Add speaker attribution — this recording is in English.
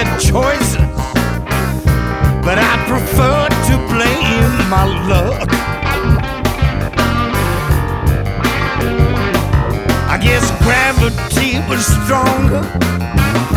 Speaker 1: bad choices, but I prefer to blame my luck. I guess gravity was stronger